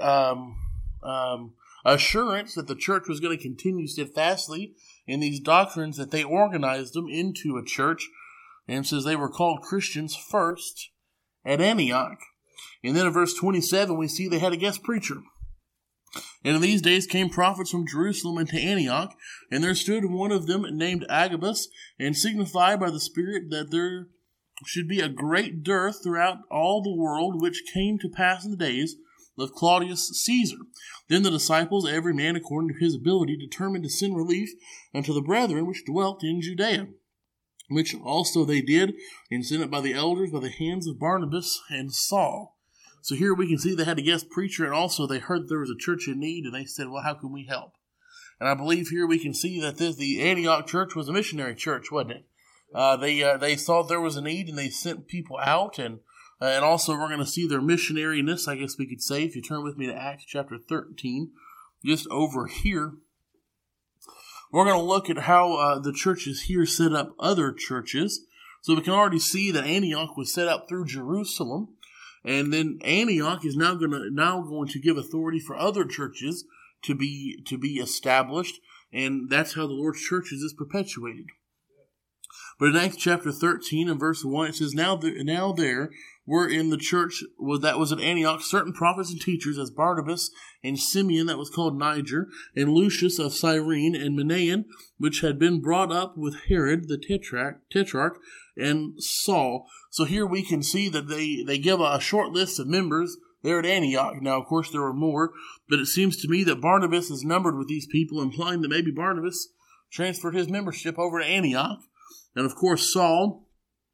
assurance that the church was going to continue steadfastly in these doctrines, that they organized them into a church, and says they were called Christians first at Antioch. And then in verse 27 we see they had a guest preacher. "And in these days came prophets from Jerusalem into Antioch, and there stood one of them named Agabus, and signified by the Spirit that there should be a great dearth throughout all the world, which came to pass in the days of Claudius Caesar. Then the disciples, every man according to his ability, determined to send relief unto the brethren which dwelt in Judea, which also they did, and sent it by the elders by the hands of Barnabas and Saul." So here we can see they had a guest preacher, and also they heard that there was a church in need, and they said, well, how can we help? And I believe here we can see that the Antioch church was a missionary church, wasn't it? They saw there was a need, and they sent people out, and also we're going to see their missionariness, I guess we could say, if you turn with me to Acts chapter 13, just over here. We're going to look at how the churches here set up other churches. So we can already see that Antioch was set up through Jerusalem, and then Antioch is now going to give authority for other churches to be established, and that's how the Lord's churches is perpetuated. But in Acts chapter 13 and verse 1, it says, Now there were in the church that was at Antioch certain prophets and teachers, as Barnabas and Simeon, that was called Niger, and Lucius of Cyrene, and Manaen, which had been brought up with Herod the tetrarch, and Saul. So here we can see that they give a short list of members there at Antioch. Now, of course, there were more, but it seems to me that Barnabas is numbered with these people, implying that maybe Barnabas transferred his membership over to Antioch. And of course, Saul,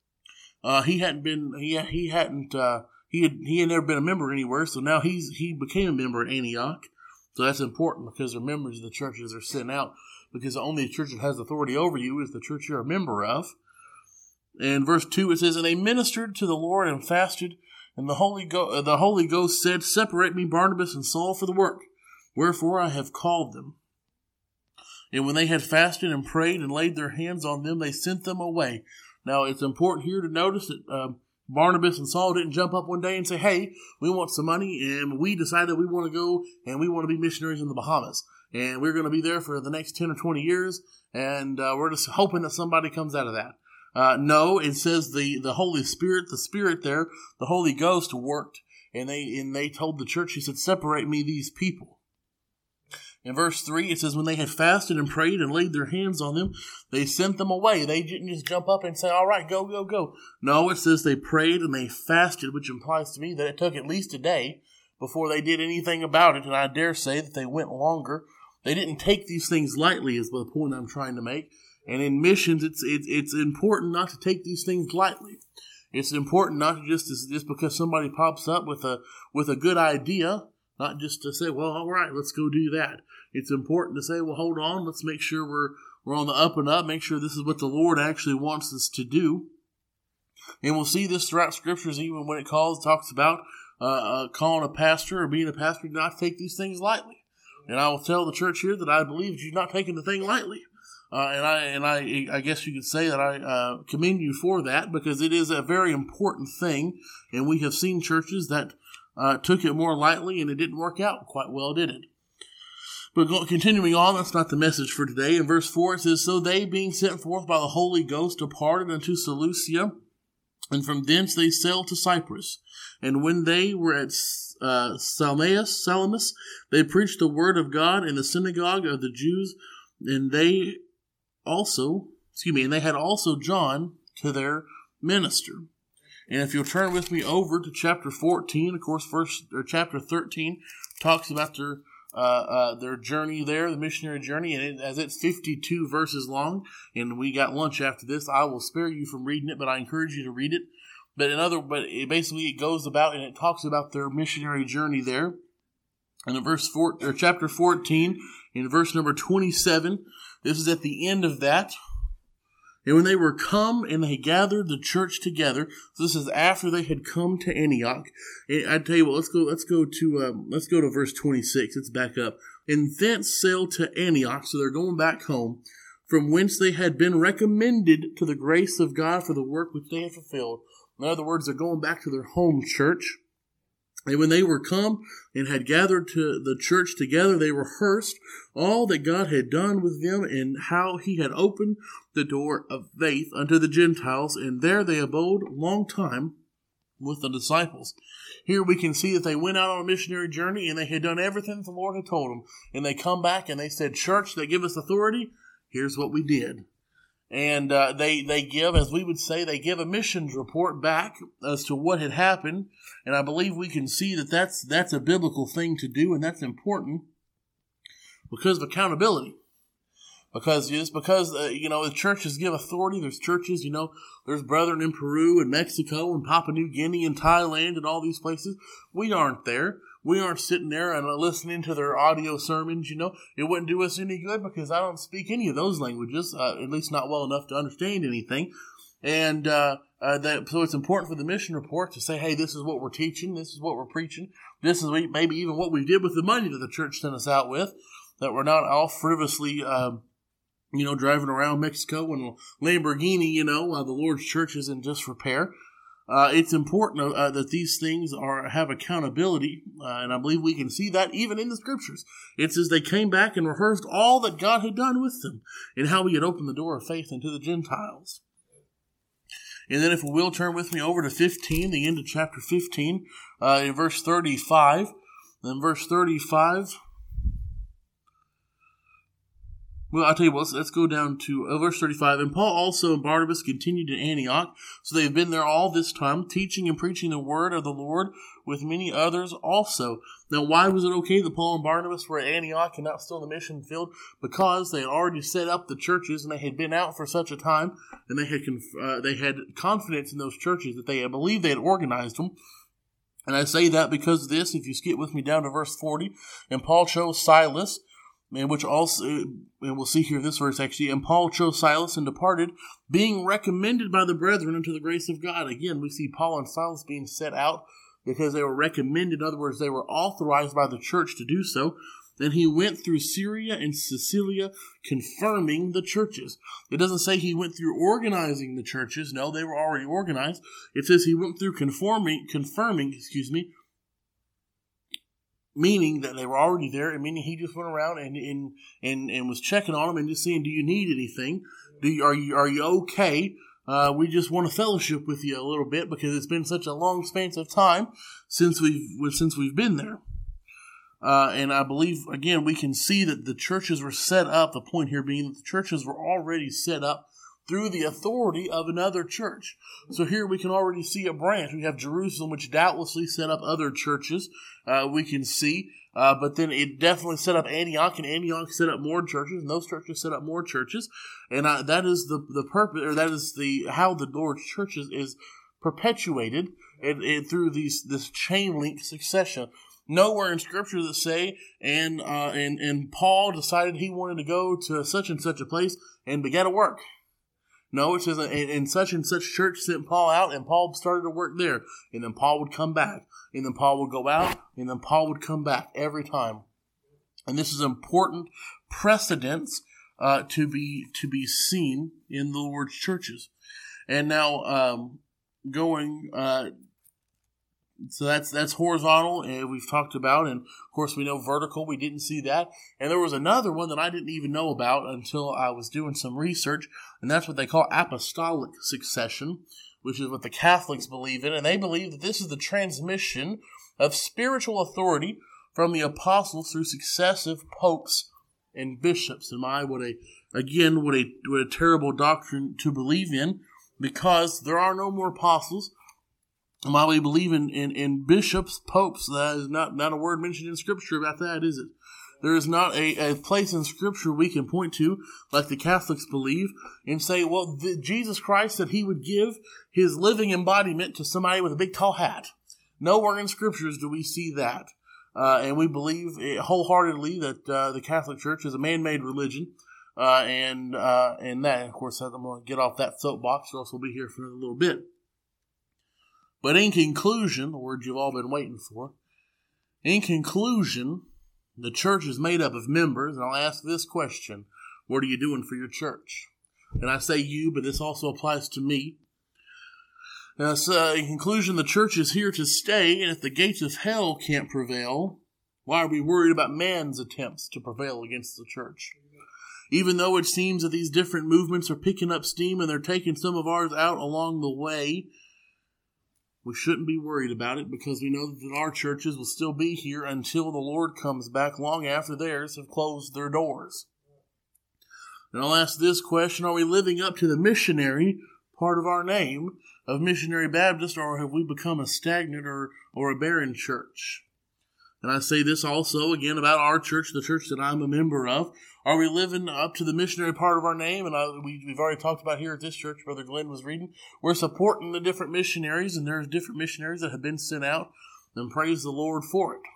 he had never been a member anywhere, so now he became a member at Antioch. So that's important because the members of the churches are sent out, because the only church that has authority over you is the church you're a member of. And verse 2, it says, "And they ministered to the Lord and fasted, and the Holy Ghost said, Separate me Barnabas and Saul for the work, wherefore I have called them." And when they had fasted and prayed and laid their hands on them, they sent them away. Now, it's important here to notice that Barnabas and Saul didn't jump up one day and say, hey, we want some money, and we decided we want to go and we want to be missionaries in the Bahamas. And we're going to be there for the next 10 or 20 years, and we're just hoping that somebody comes out of that. No, it says the Holy Spirit, the Spirit there, the Holy Ghost worked, and they told the church, he said, separate me these people. In verse 3, it says, when they had fasted and prayed and laid their hands on them, they sent them away. They didn't just jump up and say, all right, go, go, go. No, it says they prayed and they fasted, which implies to me that it took at least a day before they did anything about it, and I dare say that they went longer. They didn't take these things lightly is the point I'm trying to make. And in missions, it's important not to take these things lightly. It's important not to just because somebody pops up with a good idea, not just to say, well, all right, let's go do that. It's important to say, well, hold on, let's make sure we're on the up and up, make sure this is what the Lord actually wants us to do. And we'll see this throughout scriptures, even when it talks about calling a pastor or being a pastor, not take these things lightly. And I will tell the church here that I believe that you're not taking the thing lightly. And I guess you could say that I commend you for that, because it is a very important thing. And we have seen churches that took it more lightly, and it didn't work out quite well, did it? But continuing on, that's not the message for today. In verse 4, it says, so they, being sent forth by the Holy Ghost, departed unto Seleucia, and from thence they sailed to Cyprus. And when they were at Salamis, they preached the word of God in the synagogue of the Jews, and they had also John to their minister. And if you'll turn with me over to chapter 14, of course, chapter 13 talks about their journey there, the missionary journey, and as it's 52 verses long, and we got lunch after this, I will spare you from reading it, but I encourage you to read it. But it goes about, and it talks about their missionary journey there. And in chapter 14, in verse number 27, this is at the end of that. And when they were come and they gathered the church together, so this is after they had come to Antioch. And I tell you what, let's go to verse 26. Let's back up. And thence sailed to Antioch, so they're going back home, from whence they had been recommended to the grace of God for the work which they had fulfilled. In other words, they're going back to their home church. And when they were come and had gathered to the church together, they rehearsed all that God had done with them, and how he had opened the door of faith unto the Gentiles. And there they abode a long time with the disciples. Here we can see that they went out on a missionary journey, and they had done everything the Lord had told them. And they come back and they said, church, they give us authority. Here's what we did. And they give, as we would say, they give a missions report back as to what had happened. And I believe we can see that that's a biblical thing to do, and that's important because of accountability. Because the churches give authority. There's churches, there's brethren in Peru and Mexico and Papua New Guinea and Thailand and all these places. We aren't there. We aren't sitting there and listening to their audio sermons, It wouldn't do us any good because I don't speak any of those languages, at least not well enough to understand anything. And so it's important for the mission report to say, hey, this is what we're teaching, this is what we're preaching, this is maybe even what we did with the money that the church sent us out with, that we're not all frivolously, driving around Mexico in a Lamborghini, while the Lord's church is in disrepair. It's important that these things have accountability, and I believe we can see that even in the scriptures. It says they came back and rehearsed all that God had done with them, and how he had opened the door of faith unto the Gentiles. And then if we will turn with me over to 15, the end of chapter 15, in verse 35. Then verse 35... Well, I'll tell you what, let's go down to verse 35. And Paul also and Barnabas continued in Antioch. So they've been there all this time, teaching and preaching the word of the Lord with many others also. Now, why was it okay that Paul and Barnabas were at Antioch and not still in the mission field? Because they had already set up the churches, and they had been out for such a time, and they had confidence in those churches that they believed they had organized them. And I say that because of this. If you skip with me down to verse 40, and Paul chose Silas, and we'll see here this verse actually, and Paul chose Silas and departed, being recommended by the brethren unto the grace of God. Again, we see Paul and Silas being set out because they were recommended. In other words, they were authorized by the church to do so. Then he went through Syria and Cilicia, confirming the churches. It doesn't say he went through organizing the churches. No, they were already organized. It says he went through confirming, meaning that they were already there, and meaning he just went around and was checking on them and just saying, do you need anything? Are you okay? We just want to fellowship with you a little bit because it's been such a long span of time since we've been there. And I believe, again, we can see that the churches were set up, the point here being that the churches were already set up through the authority of another church. So here we can already see a branch. We have Jerusalem, which doubtlessly set up other churches, we can see. But then it definitely set up Antioch, and Antioch set up more churches, and those churches set up more churches. And that is the purpose, or that is how the Lord's churches is perpetuated and through this chain link succession. Nowhere in Scripture that say, and Paul decided he wanted to go to such and such a place and began to work. No, it says, and such church sent Paul out, and Paul started to work there. And then Paul would come back. And then Paul would go out, and then Paul would come back every time. And this is important precedence to be seen in the Lord's churches. And now so that's horizontal, and we've talked about, and of course we know vertical, we didn't see that. And there was another one that I didn't even know about until I was doing some research, and that's what they call apostolic succession, which is what the Catholics believe in, and they believe that this is the transmission of spiritual authority from the apostles through successive popes and bishops. And what a terrible doctrine to believe in, because there are no more apostles. And while we believe in bishops, popes, that is not a word mentioned in Scripture about that, is it? There is not a place in Scripture we can point to, like the Catholics believe, and say, well, Jesus Christ said he would give his living embodiment to somebody with a big tall hat. Nowhere in Scriptures do we see that. And we believe wholeheartedly that the Catholic Church is a man-made religion. And that, of course, I'm going to get off that soapbox, or else we'll be here for another little bit. But in conclusion, the word you've all been waiting for, in conclusion, the church is made up of members, and I'll ask this question: what are you doing for your church? And I say you, but this also applies to me. Now, so in conclusion, the church is here to stay, and if the gates of hell can't prevail, why are we worried about man's attempts to prevail against the church? Even though it seems that these different movements are picking up steam and they're taking some of ours out along the way, we shouldn't be worried about it, because we know that our churches will still be here until the Lord comes back, long after theirs have closed their doors. And I'll ask this question: are we living up to the missionary part of our name of Missionary Baptist, or have we become a stagnant or a barren church? And I say this also, again, about our church, the church that I'm a member of. Are we living up to the missionary part of our name? And we've already talked about here at this church, Brother Glenn was reading. We're supporting the different missionaries, and there's different missionaries that have been sent out, and praise the Lord for it.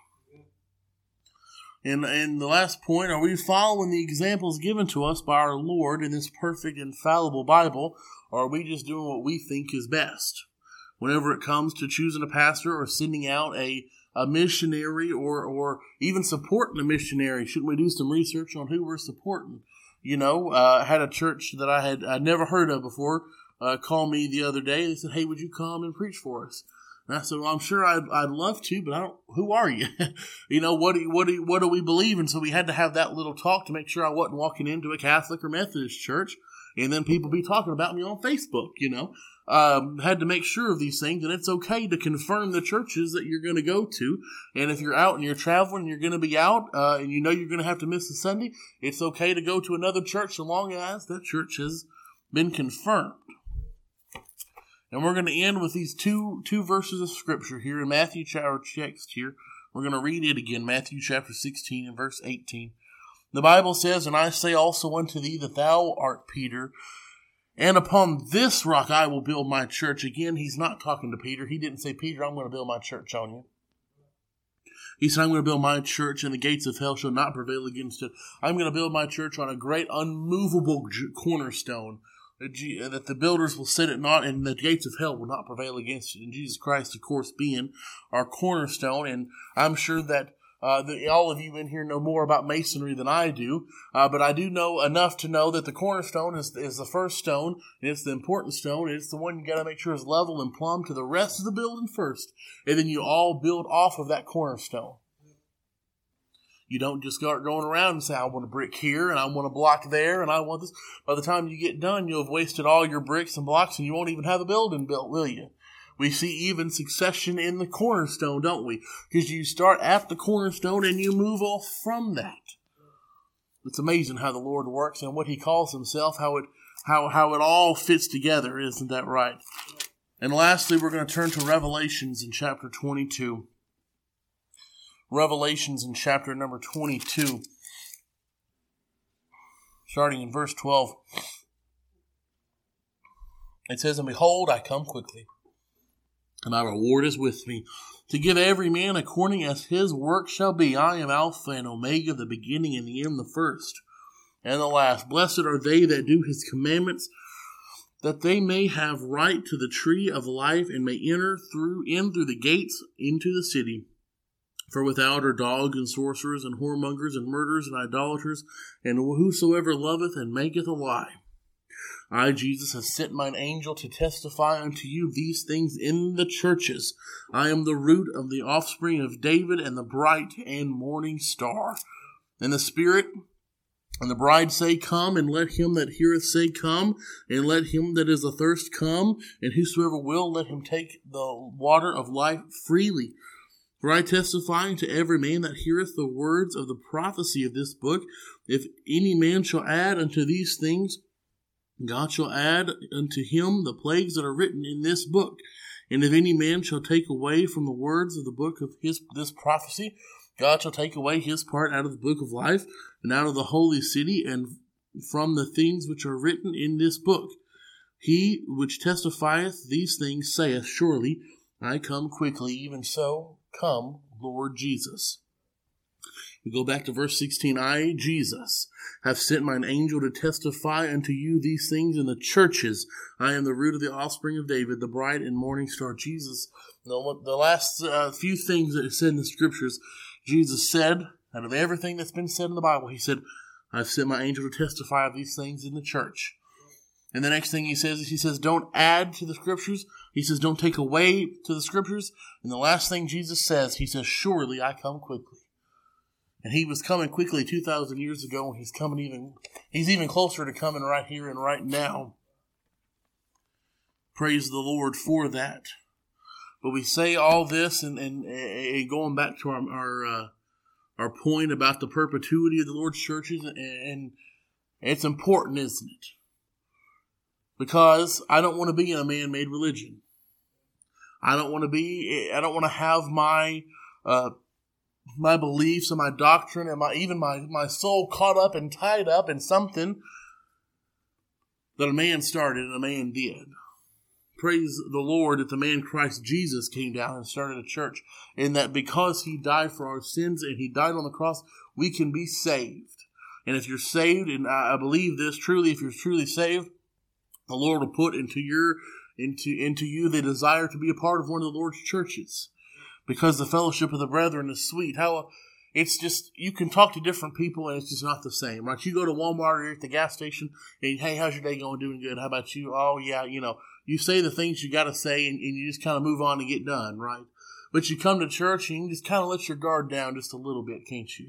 And the last point: are we following the examples given to us by our Lord in this perfect, infallible Bible, or are we just doing what we think is best? Whenever it comes to choosing a pastor or sending out a missionary, or even supporting a missionary, shouldn't we do some research on who we're supporting? I had a church that I'd never heard of before call me the other day. They said, "Hey, would you come and preach for us?" And I said, "Well, I'm sure I'd love to, but who are you? What do we believe in?" So we had to have that little talk to make sure I wasn't walking into a Catholic or Methodist church, and then people be talking about me on Facebook, Had to make sure of these things, and it's okay to confirm the churches that you're going to go to. And if you're out and you're traveling and you're going to be out, and you're going to have to miss a Sunday, it's okay to go to another church so long as that church has been confirmed. And we're going to end with these two verses of Scripture here in Matthew chapter text here. We're going to read it again, Matthew chapter 16 and verse 18. The Bible says, "And I say also unto thee that thou art Peter, and upon this rock I will build my church." Again, he's not talking to Peter. He didn't say, "Peter, I'm going to build my church on you." He said, "I'm going to build my church, and the gates of hell shall not prevail against it." I'm going to build my church on a great unmovable cornerstone, that the builders will set it not, and the gates of hell will not prevail against it. And Jesus Christ, of course, being our cornerstone. And I'm sure that All of you in here know more about masonry than I do, but I do know enough to know that the cornerstone is the first stone, and it's the important stone, and it's the one you got to make sure is level and plumb to the rest of the building first, and then you all build off of that cornerstone. You don't just start going around and say, I want a brick here, and I want a block there, and I want this. By the time you get done, you'll have wasted all your bricks and blocks, and you won't even have a building built, will you? We see even succession in the cornerstone, don't we? Because you start at the cornerstone and you move off from that. It's amazing how the Lord works and what He calls Himself, how it all fits together. Isn't that right? And lastly, we're going to turn to Revelations in chapter 22. Revelations in chapter number 22, starting in verse 12. It says, And behold, I come quickly, and my reward is with me, to give every man according as his work shall be. I am Alpha and Omega, the beginning and the end, the first and the last. Blessed are they that do His commandments, that they may have right to the tree of life, and may enter in through the gates into the city. For without are dogs and sorcerers and whoremongers and murderers and idolaters, and whosoever loveth and maketh a lie. I, Jesus, have sent mine angel to testify unto you these things in the churches. I am the root of the offspring of David, and the bright and morning star. And the Spirit and the bride say, Come, and let him that heareth say, Come, and let him that is athirst come, and whosoever will, let him take the water of life freely. For I testify unto every man that heareth the words of the prophecy of this book, if any man shall add unto these things, God shall add unto him the plagues that are written in this book. And if any man shall take away from the words of the book of this prophecy, God shall take away his part out of the book of life, and out of the holy city, and from the things which are written in this book. He which testifieth these things saith, Surely I come quickly, even so come, Lord Jesus. We go back to verse 16. I, Jesus, have sent mine angel to testify unto you these things in the churches. I am the root of the offspring of David, the bright and morning star. Jesus, the last few things that are said in the scriptures, Jesus said, out of everything that's been said in the Bible, He said, I've sent my angel to testify of these things in the church. And the next thing He says, don't add to the scriptures. He says, don't take away to the scriptures. And the last thing Jesus says, He says, Surely I come quickly. And He was coming quickly 2,000 years ago, and He's even closer to coming right here and right now. Praise the Lord for that. But we say all this, and going back to our point about the perpetuity of the Lord's churches, and it's important, isn't it? Because I don't want to be in a man-made religion. I don't want to have my beliefs and my doctrine and my soul caught up and tied up in something that a man started and a man did. Praise the Lord that the man Christ Jesus came down and started a church, and that because He died for our sins and He died on the cross, we can be saved. And if you're saved, and I believe this truly, if you're truly saved, the Lord will put into you the desire to be a part of one of the Lord's churches, because the fellowship of the brethren is sweet. It's just, you can talk to different people and it's just not the same, right? You go to Walmart or you're at the gas station and, hey, how's your day going? Doing good. How about you? Oh, yeah, you say the things you got to say and you just kind of move on and get done, right? But you come to church and you just kind of let your guard down just a little bit, can't you?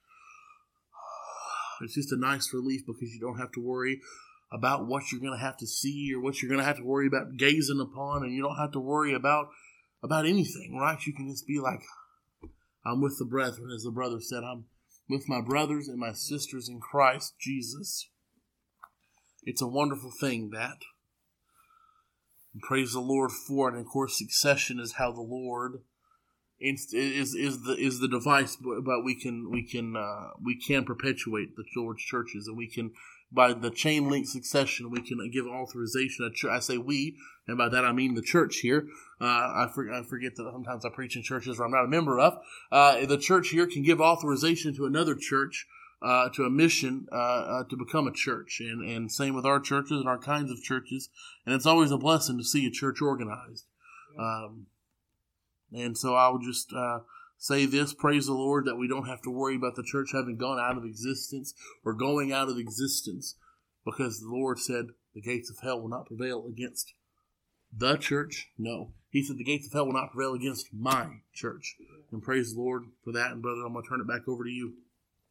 It's just a nice relief because you don't have to worry about what you're going to have to see or what you're going to have to worry about gazing upon, and you don't have to worry about anything, right? You can just be like, I'm with the brethren, as the brother said. I'm with my brothers and my sisters in Christ Jesus. It's a wonderful thing, that. And praise the Lord for it. And of course, succession is how the Lord is the device, but we can perpetuate the Lord's churches, and we can, by the chain link succession, we can give authorization. I say we, and by that I mean the church here. I forget that sometimes I preach in churches where I'm not a member of. The church here can give authorization to another church, to a mission, to become a church. And same with our churches and our kinds of churches. And it's always a blessing to see a church organized. And so I'll just say this, praise the Lord, that we don't have to worry about the church having gone out of existence or going out of existence, because the Lord said the gates of hell will not prevail against the church. No. He said the gates of hell will not prevail against my church. And praise the Lord for that. And brother, I'm going to turn it back over to you.